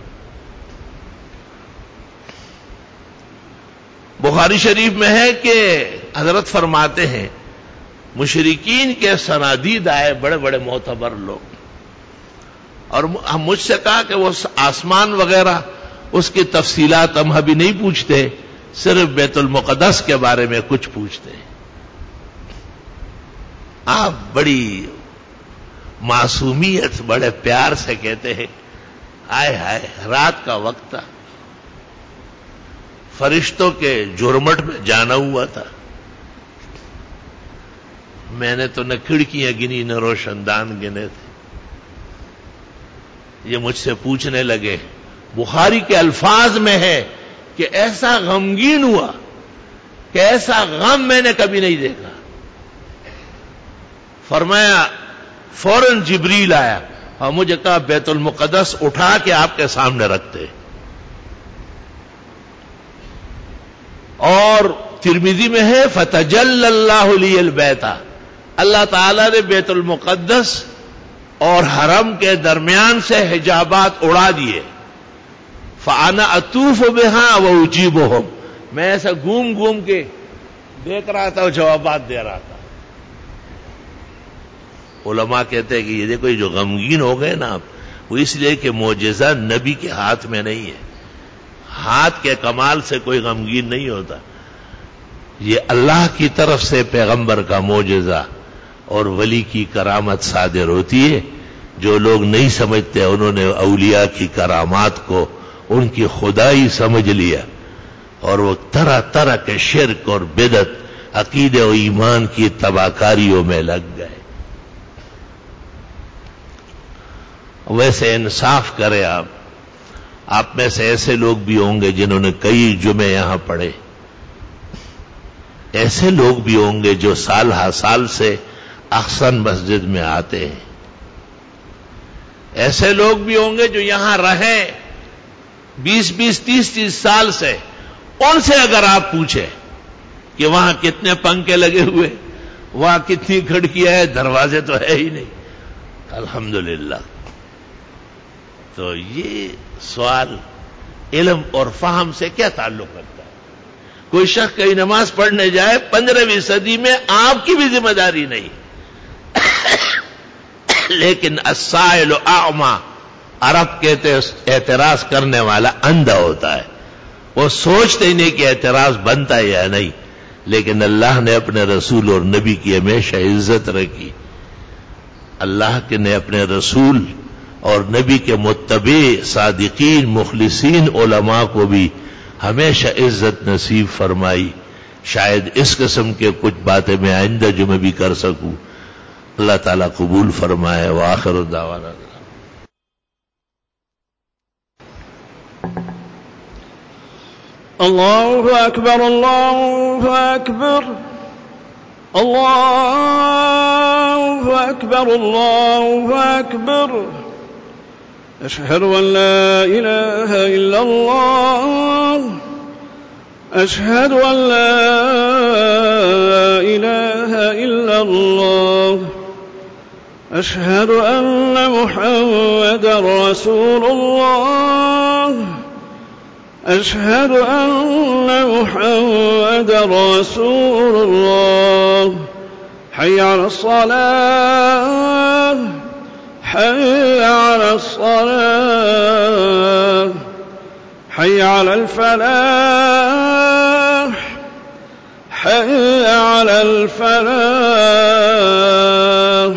بخاری شریف میں ہے کہ حضرت فرماتے ہیں مشرکین کے صنادید آئے، بڑے بڑے معتبر لوگ، اور ہم مجھ سے کہا کہ وہ آسمان وغیرہ اس کی تفصیلات ہم ابھی نہیں پوچھتے، صرف بیت المقدس کے بارے میں کچھ پوچھتے ہیں. آپ بڑی معصومیت، بڑے پیار سے کہتے ہیں ہائے ہائے رات کا وقت تھا، فرشتوں کے جرمٹ میں جانا ہوا تھا، میں نے تو نہ کھڑکیاں گنی نہ روشن دان گنے تھے. یہ مجھ سے پوچھنے لگے. بخاری کے الفاظ میں ہے کہ ایسا غمگین ہوا کہ ایسا غم میں نے کبھی نہیں دیکھا. فرمایا فوراً جبریل آیا اور مجھے کہا بیت المقدس اٹھا کے آپ کے سامنے رکھتے. اور ترمذی میں ہے فتجل اللہ لی البیت، اللہ تعالی نے بیت المقدس اور حرم کے درمیان سے حجابات اڑا دیے. فانا اطوف بہا واجیبہم، میں ایسا گھوم گھوم کے دیکھ رہا تھا اور جوابات دے رہا تھا. علماء کہتے ہیں کہ یہ دیکھو یہ جو غمگین ہو گئے نا آپ، وہ اس لیے کہ معجزہ نبی کے ہاتھ میں نہیں ہے. ہاتھ کے کمال سے کوئی غمگین نہیں ہوتا، یہ اللہ کی طرف سے پیغمبر کا معجزہ اور ولی کی کرامت صادر ہوتی ہے. جو لوگ نہیں سمجھتے انہوں نے اولیاء کی کرامات کو ان کی خدائی سمجھ لیا، اور وہ طرح طرح کے شرک اور بدعت، عقیدے و ایمان کی تباہکاریوں میں لگ گئے. ویسے انصاف کرے آپ آپ میں سے ایسے لوگ بھی ہوں گے جنہوں نے کئی جمعے یہاں پڑھے. ऐसे लोग भी होंगे जो साल हर साल से अक्सर मस्जिद में आते हैं। ऐसे लोग भी होंगे जो यहां रहे बीस बीस तीस तीस साल से, उनसे अगर आप पूछें कि वहां कितने पंखे लगे हुए, वहां कितनी खिड़कियां हैं, दरवाजे तो है ही नहीं, अल्हम्दुलिल्लाह। तो ये सवाल इल्म और फहम से क्या ताल्लुक रखता है? कोई शख्स कहीं नमाज पढ़ने जाए पंद्रहवीं सदी में, आपकी भी जिम्मेदारी नहीं। लेकिन अस्साइल आमा, अरब कहते एतराज करने वाला अंधा होता है, वो सोचते ही नहीं कि एतराज बनता है या नहीं। लेकिन अल्लाह ने अपने रसूल और नबी की हमेशा इज्जत रखी। अल्लाह के ने अपने रसूल और नबी के मुत्तबे सादिकीन मुखलिसीन उलमा को भी हमेशा इज्जत नसीब फरमाई। शायद इस किस्म के कुछ बातें मैं आइंदा जुमे भी कर सकूं। अल्लाह ताला कबूल फरमाए। व आखिर दावाना अल्लाहु अकबर अल्लाहु अकबर अल्लाहु अकबर अल्लाहु अकबर अशहदु अन ला इलाहा इल्लल्लाह अशहदु अन ला इलाहा इल्लल्लाह अशहदु अन्न मुहम्मदर रसूलुल्लाह أشهد أن محمدا رسول الله حي على الصلاة حي على الصلاة حي على الفلاح حي على الفلاح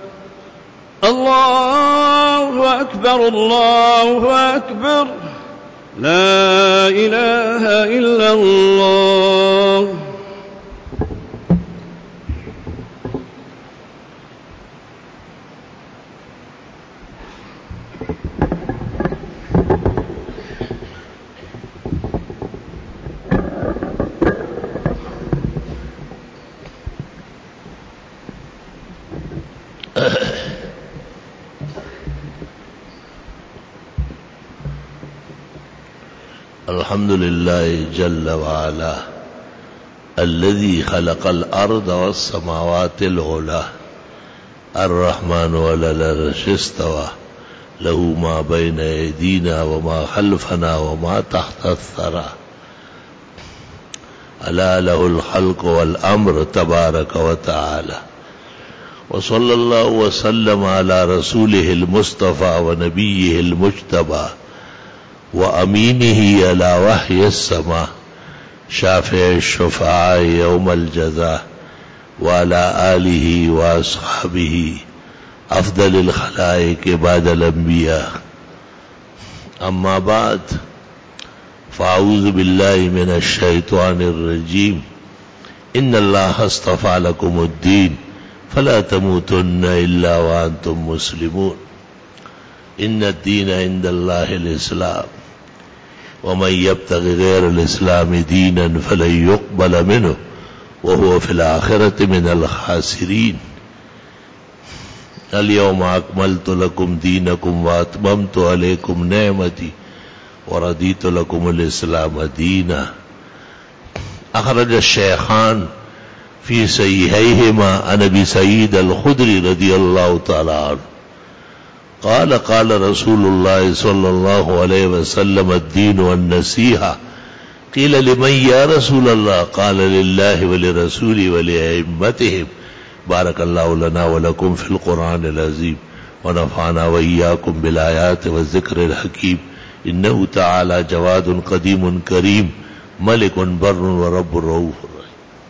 الله أكبر الله أكبر لا إله إلا الله अल्हम्दुलिल्लाह जल्ल वाला अल्लज़ी खलक़ल अर्द वस्समावातिल उला अर्रहमानु अलल अर्शि इस्तवा लहू मा बैन अयदीना व मा खल्फना व मा तहत थरा अला लहुल खल्क़ वल अम्र तबारक व तआला व सल्लल्लाहु व सल्लम अला रसूलिहिल मुस्तफ़ा व नबिय्यिहिल मुज्तबा व अमीनिही अला वह्यिस समा शाफ़िअ शुफ़अ यौमल जज़ा व अला आलिही व अस्हाबिही अफ़ज़लिल खलाइक़ बअदल अंबिया। अम्मा बाद फ़अऊज़ु बिल्लाहि मिनश शैतानिर रजीम। इन्नल्लाह अस्तफ़ा लकुमुद्दीन फला तमूतुन्ना इल्ला व अंतुम मुस्लिमून। इन्नद्दीन इंदल्लाहिल इस्लाम वमन यब्तगि गैरल इस्लाम दीनन फलन युक़बल मिन्हु व हुवा फ़िल आख़िरति मिनल ख़ासिरीन। अल-यौमा अकमलतु लकुम दीनकुम व अतममतु अलैकुम निअमती व रदीतु लकुमुल इस्लाम दीना। अख़रज अश-शेख़ान फ़ी सहीहैहिमा अन अबी सईद अल-खुदरी रज़ियल्लाहु तआला अन्हु क़ाल क़ाल रसूलुल्लाह सल्लल्लाहु अलैहि वसल्लम अद्दीनु अन-नसीहा क़ील लिमन या रसूलल्लाह क़ाल लिल्लाहि व लिरसूलिहि व लिअइम्मतिहिम। बारकल्लाहु लना व लकुम फ़िल क़ुरआनिल अज़ीम व नफ़अना व इय्याकुम बिल आयाति व ज़िक्रिल हकीम। इन्नहु तआला जवादुन क़दीमुन करीम मलिकुन बर्रुन व रब्बुर रऊफ़ुर रहीम।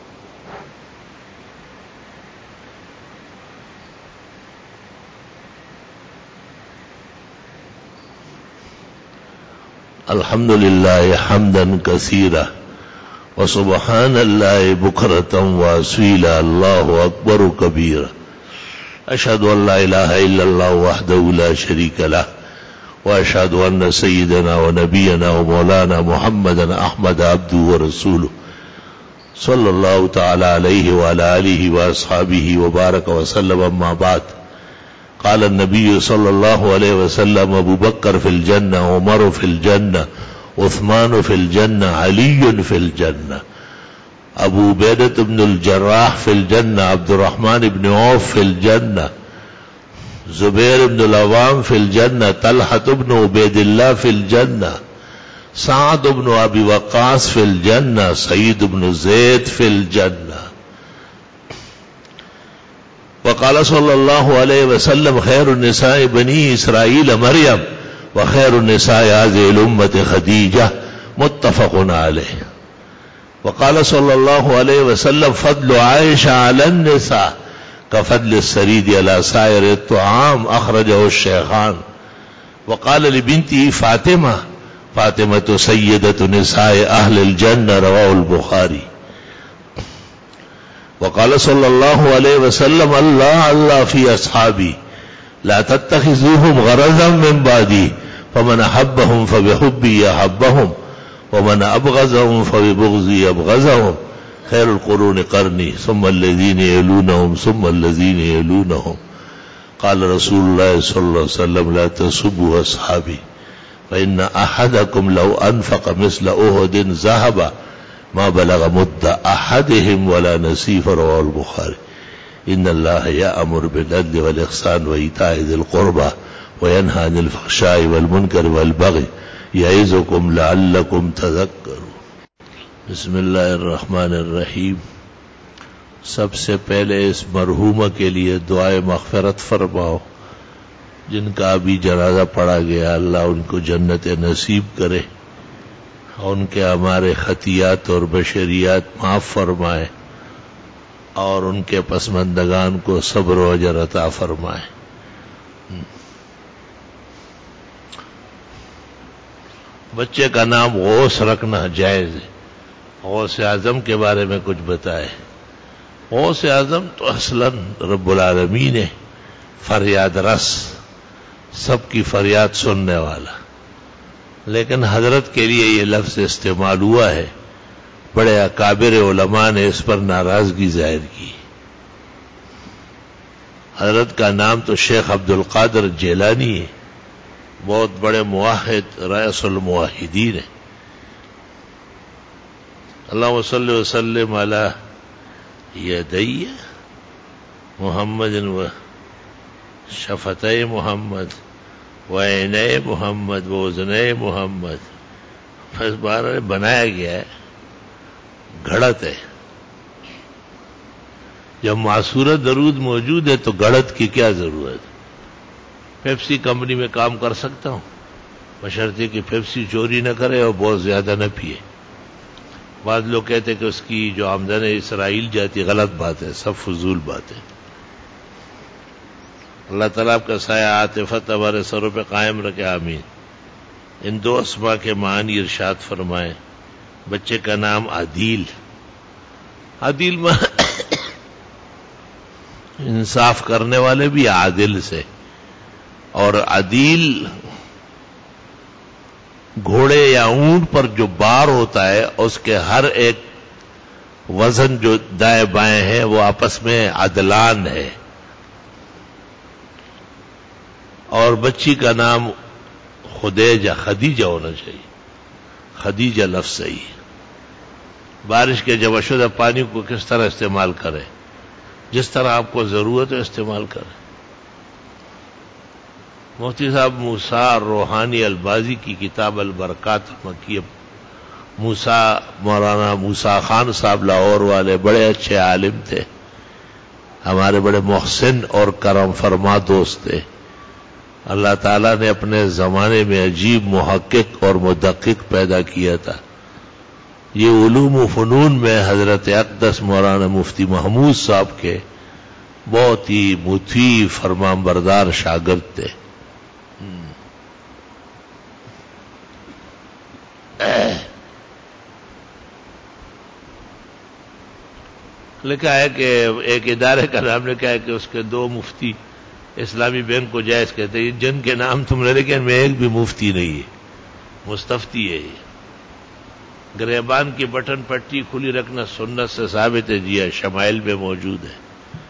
अल्हम्दुलिल्लाह हम्दन कसीरा व सुब्हानल्लाहि बुकरतन व असीला। अल्लाहु अकबर कबीरा। अशहदु अन ला इलाहा इल्लल्लाह वहदहु ला शरीका लह व अशहदु अन्न सय्यदना व नबियना व मौलाना मुहम्मदन अहमद अब्दुहु व रसूलुहु صلی اللہ تعالی علیہ وعلی آلہ واصحابہ وبارک وسلم. اما بعد. قال النبی صلی اللہ علیہ وسلم: ابو بکر فی الجنہ، عمر فی الجنہ، عثمان فی الجنہ، علی فی الجنہ، ابو عبیدۃ بن الجراح فی الجنہ، عبد الرحمن بن عوف فی الجنہ، زبیر بن العوام فی الجنہ، طلحۃ بن عبید اللہ فی الجنہ، سعد بن ابی وقاص فی الجنہ، سعید بن زید فی الجنہ. وقال صلی اللہ علیہ وسلم: خیر النساء بنی اسرائیل مریم وخیر النساء هذه الامة خدیجہ. متفق علیہ. وقال صلی اللہ علیہ وسلم: فضل عائشہ علی النساء كفضل السرید علی سائر الطعام. اخرجہ الشیخان. وقال لبنته فاطمہ: فاطمة سیدۃ نساء اہل الجنہ. رواہ البخاری. وقال صلی اللہ علیہ وسلم: اللہ اللہ فی اصحابی لا تتخذوهم غرضا من بعدی فمن احبهم فبحبی احبهم ومن ابغضهم فببغضی ابغضهم. خیر القرون قرنی ثم الذین یلونهم ثم الذین یلونهم. قال رسول اللہ صلی اللہ علیہ وسلم: لا تسبوا اصحابی فإن أحدكم لو أنفق مثل أحد ذهبا ما بلغ مد أحدهم ولا نصيف. رواه البخاري. إن الله يأمر بالعدل والإحسان وإيتاء ذي القربى وينهى عن الفحشاء والمنكر والبغي يعظكم لعلكم تذكرون. بسم اللہ الرحمن الرحیم. سب سے پہلے اس مرحومہ کے لیے دعائے مغفرت فرماؤ جن کا ابھی جنازہ پڑھا گیا. اللہ ان کو جنت نصیب کرے، ان کے ہمارے خطیات اور بشریات معاف فرمائے، اور ان کے پسماندگان کو صبر و اجر عطا فرمائے. بچے کا نام غوث رکھنا جائز ہے. غوث اعظم کے بارے میں کچھ بتائے. غوث اعظم تو اصلاً رب العالمین ہے، فریاد رس، سب کی فریاد سننے والا. لیکن حضرت کے لیے یہ لفظ استعمال ہوا ہے، بڑے اکابر علماء نے اس پر ناراضگی ظاہر کی. حضرت کا نام تو شیخ عبد القادر جیلانی ہے، بہت بڑے موحد، رئیس الموحدین ہیں. اللہم صلی وسلم علی یدی محمد و شفتِ محمد و عینِ محمد و اذنِ محمد. بس بارہ بنایا گیا ہے، گھڑت ہے. جب معصورہ درود موجود ہے تو گھڑت کی کیا ضرورت ہے؟ پیپسی کمپنی میں کام کر سکتا ہوں بشرطے کہ پیپسی چوری نہ کرے اور بہت زیادہ نہ پیے. بعض لوگ کہتے ہیں کہ اس کی جو آمدن اسرائیل جاتی، غلط بات ہے، سب فضول بات ہے. اللہ تعالیٰ آپ کا سایہ عاطفت ہمارے سروں پہ قائم رکھے، آمین. ان دو اسماء کے معنی ارشاد فرمائے. بچے کا نام عدیل. عدیل میں انصاف کرنے والے بھی عادل سے، اور عدیل گھوڑے یا اونٹ پر جو بار ہوتا ہے اس کے ہر ایک وزن جو دائیں بائیں ہے وہ آپس میں عدلان ہے. اور بچی کا نام خدیجہ خدیجہ ہونا چاہیے. خدیجہ لفظ صحیح ہے. بارش کے جب شدہ پانی کو کس طرح استعمال کریں، جس طرح آپ کو ضرورت ہے استعمال کریں. مفتی صاحب موسیٰ روحانی البازی کی کتاب البرکات مکیہ، موسیٰ مولانا موسیٰ خان صاحب لاہور والے بڑے اچھے عالم تھے، ہمارے بڑے محسن اور کرم فرما دوست تھے. اللہ تعالیٰ نے اپنے زمانے میں عجیب محقق اور مدقق پیدا کیا تھا. یہ علوم و فنون میں حضرت اقدس مولانا مفتی محمود صاحب کے بہت ہی مطیع فرمان بردار شاگرد تھے. لکھا ہے کہ ایک ادارے کا نام لکھا ہے کہ اس کے دو مفتی اسلامی بینک کو جائز کہتے ہیں. جن کے نام تم نے لکھے میں ایک بھی مفتی نہیں ہے، مستفتی ہے. گریبان کی بٹن پٹی کھلی رکھنا سنت سے ثابت ہے، جی شمائل میں موجود ہے،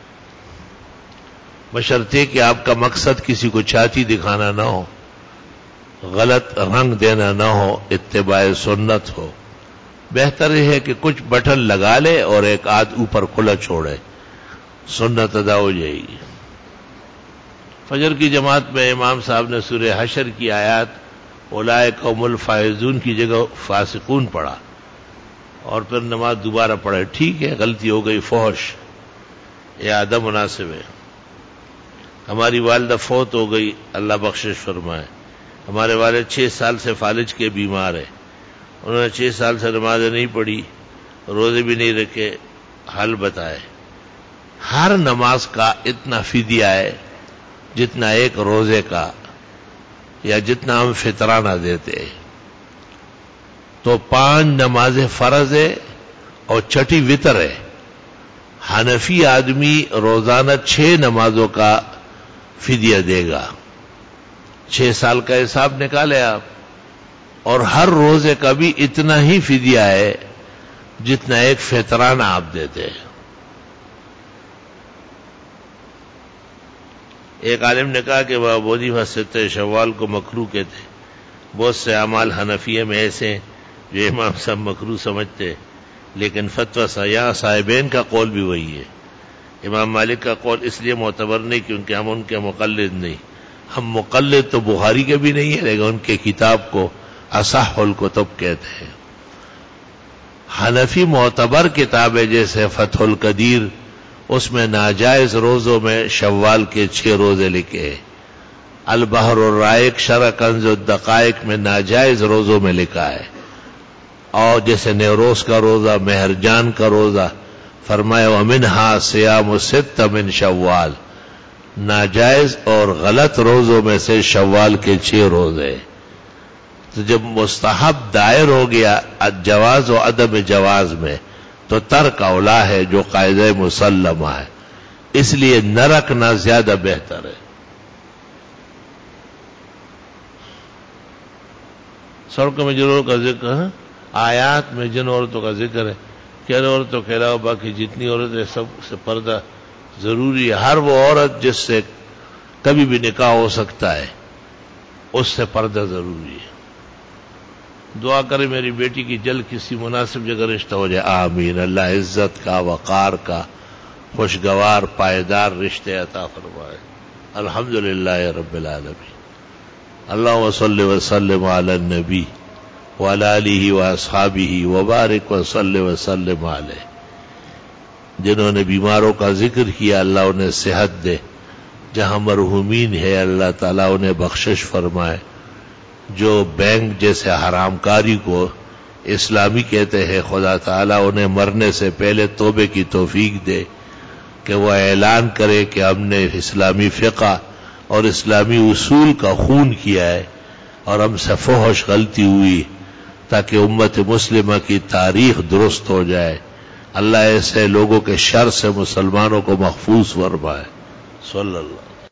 بشرطے کہ آپ کا مقصد کسی کو چھاتی دکھانا نہ ہو، غلط رنگ دینا نہ ہو، اتباع سنت ہو۔ بہتر یہ ہے کہ کچھ بٹن لگا لے اور ایک آدھ اوپر کھلا چھوڑے، سنت ادا ہو جائے گی۔ فجر کی جماعت میں امام صاحب نے سورہ حشر کی آیات اولئک هم الفائزون کی جگہ فاسقون پڑھا اور پھر نماز دوبارہ پڑھے، ٹھیک ہے، غلطی ہو گئی، فحش، یہ عدم مناسب ہے۔ ہماری والدہ فوت ہو گئی، اللہ بخشش فرمائے۔ ہمارے والد چھ سال سے فالج کے بیمار ہیں، انہوں نے چھ سال سے نمازیں نہیں پڑھی، روزے بھی نہیں رکھے، حل بتائے۔ ہر نماز کا اتنا فدیہ ہے جتنا ایک روزے کا یا جتنا ہم فطرانہ دیتے ہیں، تو پانچ نمازیں فرض ہے اور چھٹی وتر ہے۔ حنفی آدمی روزانہ چھ نمازوں کا فدیہ دے گا، چھ سال کا حساب نکالے آپ، اور ہر روزے کا بھی اتنا ہی فدیہ ہے جتنا ایک فطرانہ آپ دیتے ہیں۔ ایک عالم نے کہا کہ وہ بودی ست شوال کو مکروہ کہتے ہیں، بہت سے اعمال حنفیہ میں ایسے ہیں جو امام صاحب مکروہ سمجھتے، لیکن فتویٰ سیاح صاحبین کا قول بھی وہی ہے۔ امام مالک کا قول اس لیے معتبر نہیں کیونکہ ہم ان کے مقلد نہیں، ہم مقلد تو بخاری کے بھی نہیں ہے، لیکن ان کے کتاب کو اصح الکتب کہتے ہیں۔ حنفی معتبر کتابیں جیسے فتح القدیر، اس میں ناجائز روزوں میں شوال کے چھ روزے لکھے، البحر الرائق شرح کنز الدقائق میں ناجائز روزوں میں لکھا ہے، اور جیسے نیوروز کا روزہ، مہرجان کا روزہ، فرمایا ومنہا صیام ست من شوال، ناجائز اور غلط روزوں میں سے شوال کے چھ روزے۔ تو جب مستحب دائر ہو گیا جواز و عدم جواز میں، تو ترک اولا ہے جو قاعدہ مسلمہ ہے، اس لیے نہ رکھنا زیادہ بہتر ہے۔ سڑکوں میں جن عورتوں کا ذکر ہے، آیات میں جن عورتوں کا ذکر ہے، کن عورتوں کے علاوہ باقی جتنی عورتیں سب سے پردہ ضروری ہے۔ ہر وہ عورت جس سے کبھی بھی نکاح ہو سکتا ہے اس سے پردہ ضروری ہے۔ دعا کرے میری بیٹی کی جلد کسی مناسب جگہ رشتہ ہو جائے، آمین۔ اللہ عزت کا، وقار کا، خوشگوار پائیدار رشتے عطا فرمائے۔ الحمدللہ رب العالمین۔ اللہم صلی وسلم علی النبی وعلی آلہ واصحابہ وبارک وصلی وسلم علیہ۔ جنہوں نے بیماروں کا ذکر کیا اللہ انہیں صحت دے، جہاں مرحومین ہے اللہ تعالیٰ انہیں بخشش فرمائے، جو بینک جیسے حرام کاری کو اسلامی کہتے ہیں خدا تعالیٰ انہیں مرنے سے پہلے توبے کی توفیق دے کہ وہ اعلان کرے کہ ہم نے اسلامی فقہ اور اسلامی اصول کا خون کیا ہے اور ہم سے فحش غلطی ہوئی، تاکہ امت مسلمہ کی تاریخ درست ہو جائے۔ اللہ ایسے لوگوں کے شر سے مسلمانوں کو محفوظ فرمائے۔ صلی اللہ